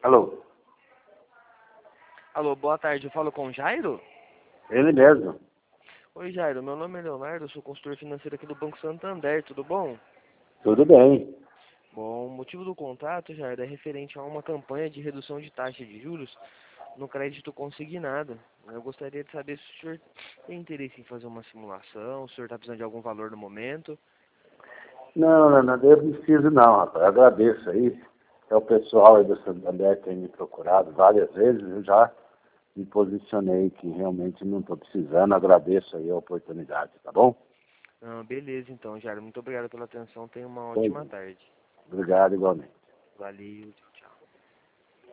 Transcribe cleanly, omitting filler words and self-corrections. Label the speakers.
Speaker 1: Alô?
Speaker 2: Alô, boa tarde, eu falo com o Jairo?
Speaker 1: Ele mesmo.
Speaker 2: Oi Jairo, meu nome é Leonardo, eu sou consultor financeiro aqui do Banco Santander, tudo bom?
Speaker 1: Tudo bem.
Speaker 2: Bom, o motivo do contato, Jairo, é referente a uma campanha de redução de taxa de juros no crédito consignado. Eu gostaria de saber se o senhor tem interesse em fazer uma simulação, se o senhor está precisando de algum valor no momento.
Speaker 1: Não, eu não preciso não, rapaz. Eu agradeço aí. É o pessoal aí do Santander que tem me procurado várias vezes. Eu já me posicionei que realmente não estou precisando. Agradeço aí a oportunidade, tá bom?
Speaker 2: Ah, beleza então, Jairo, muito obrigado pela atenção, tenha uma
Speaker 1: Pois,
Speaker 2: ótima tarde.
Speaker 1: obrigado igualmente.
Speaker 2: Valeu.